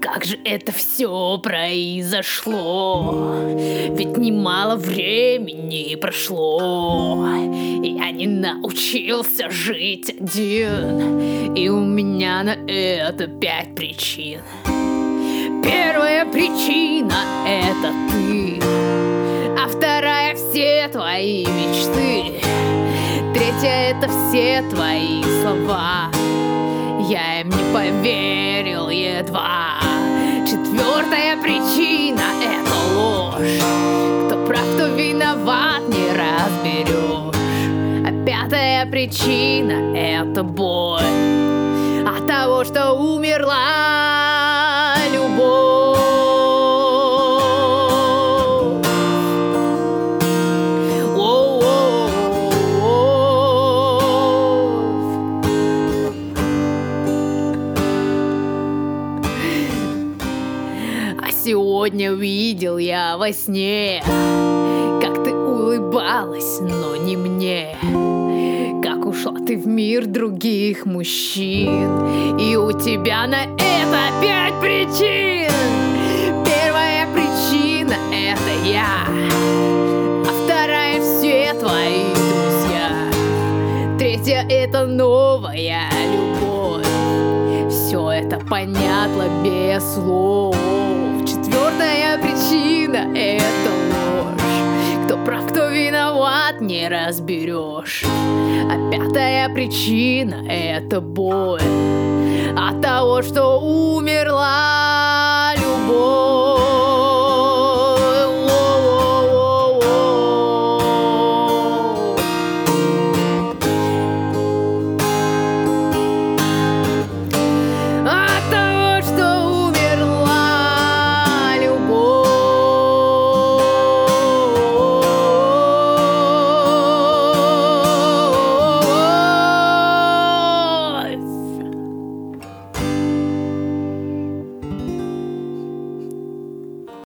Как же это все произошло? Ведь немало времени прошло. Я не научился жить один, и у меня на это 5 причин. Первая причина — это ты, а вторая — все твои мечты. Третья — это все твои слова. Я им не поверил едва. Четвертая причина — это ложь. Кто прав, кто виноват, не разберешь. А пятая причина — это боль от того, что умерла любовь. А сегодня видел я во сне, как ты улыбалась, но не мне. Как ушла ты в мир других мужчин, и у тебя на это 5 причин. Первая причина — это я, а вторая — все твои друзья. Третья — это новая любовь. Все это понятно без слов. Четвертая причина — это ложь. Кто прав, кто виноват, не разберешь. А пятая причина — это боль от того, что умерла